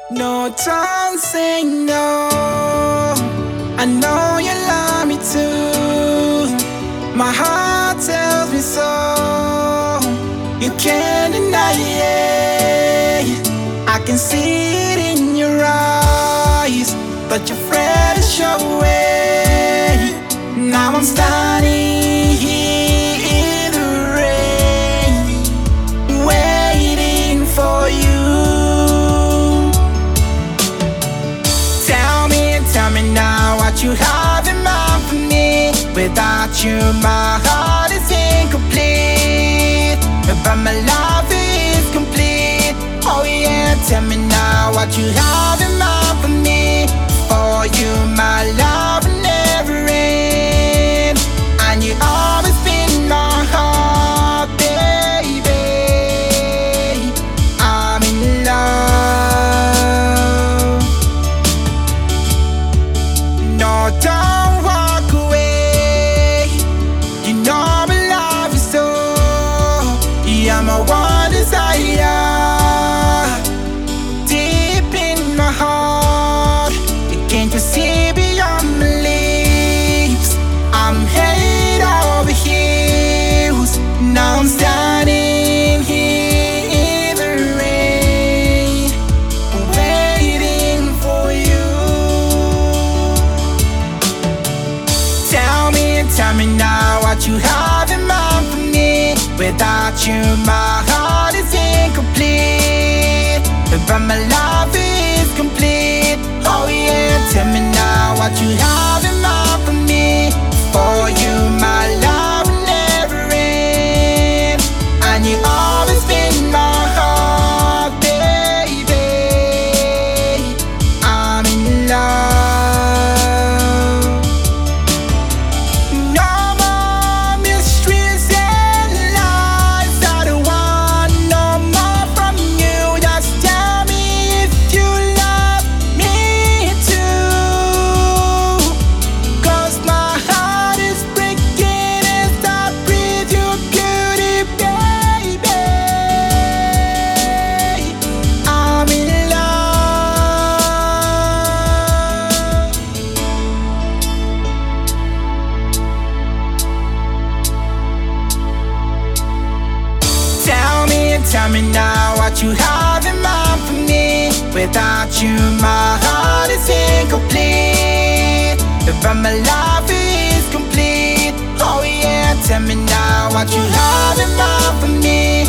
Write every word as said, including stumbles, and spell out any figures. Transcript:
No, don't say no. I know you love me too. My heart tells me so. You can't deny it. I can see it in your eyes, but you're afraid to show it. Now I'm standing here in the rain, waiting for you. Tell me, tell me now what you have in mind for me. Without you, my heart is incomplete, but my love is complete. Oh yeah, tell me now what you have in mind for me. For you, my love will never end, and you always been my heart, baby. I'm in love. No, don't walk away. You know I love you so. You're my one desire. Deep in my heart, can't you see beyond beliefs? I'm head over heels. Now I'm standing here in the rain, waiting for you. Tell me, tell me now what you have in mind for me. Without you, my heart is incomplete, but my love is complete. Oh yeah, tell me now what you have in mind for me. For you, my love will never end, and you always been my heart, baby. I'm in love. No more mysteries and lies. I don't want no more from you. Just tell me if you love me too. Cause my heart is breaking as I breathe your beauty, baby. I'm in love. Tell me, tell me now what you have in mind for me. Without you, my heart is incomplete, but my life is complete. Oh yeah, tell me now what you have in mind for me.